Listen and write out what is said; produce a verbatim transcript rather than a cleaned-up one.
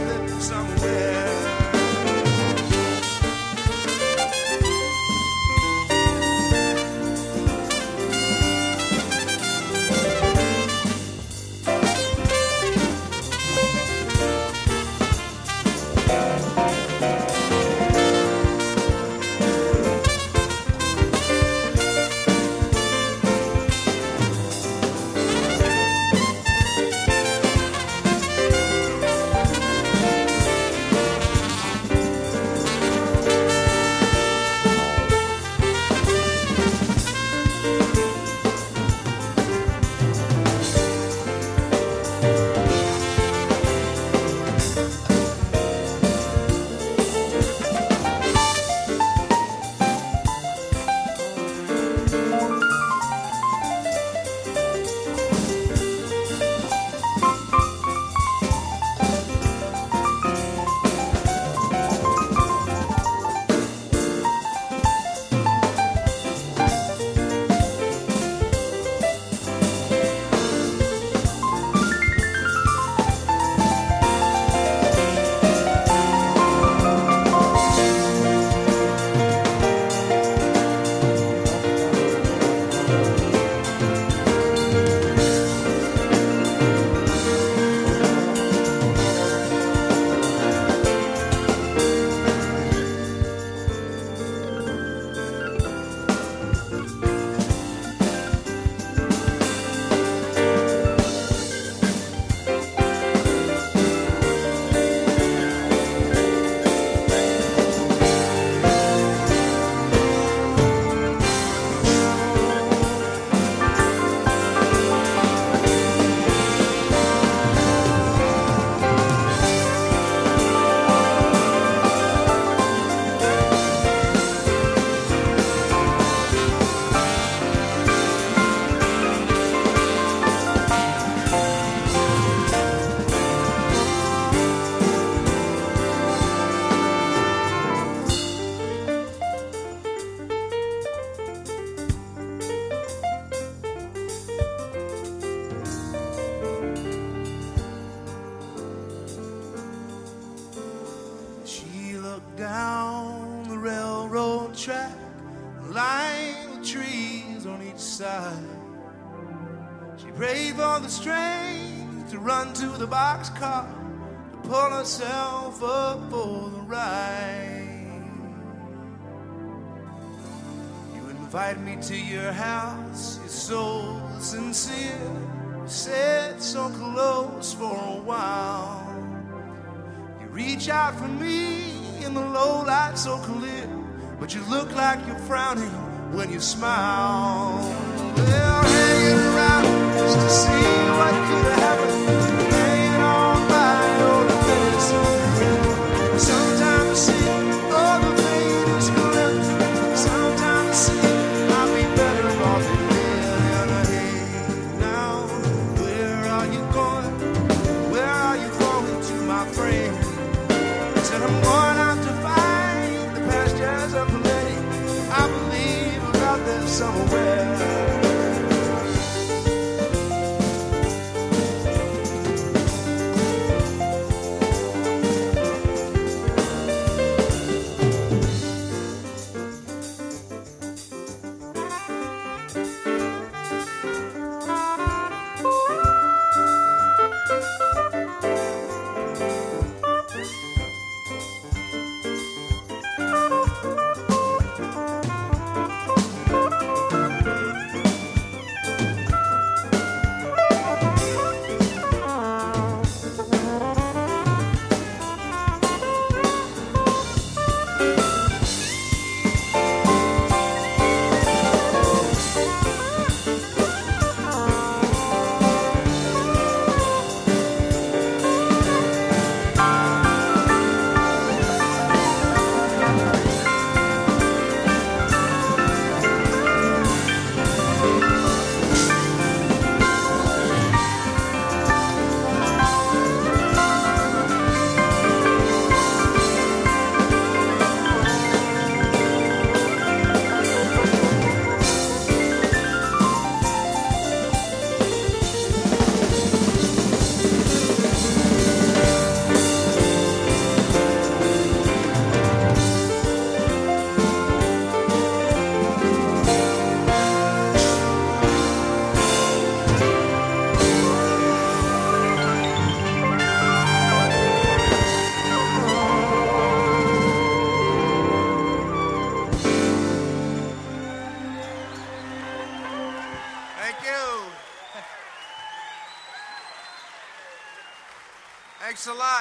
out there somewhere. Down the railroad track, lined with trees on each side. She prayed for the strength to run to the boxcar, to pull herself up for the ride. You invite me to your house, you're so sincere. You sat so close for a while. You reach out for me in the low light so clear, but you look like you're frowning when you smile. Well, hanging around just to see what could have happened, hanging on by all the things. Sometimes I see all the things glimpse. Sometimes I see I'll be better off in living. Hey, now, where are you going? Where are you going to, my friend? I said I'm going out to find the pastures of plenty. I believe we're out there somewhere. Thank you. Thanks a lot.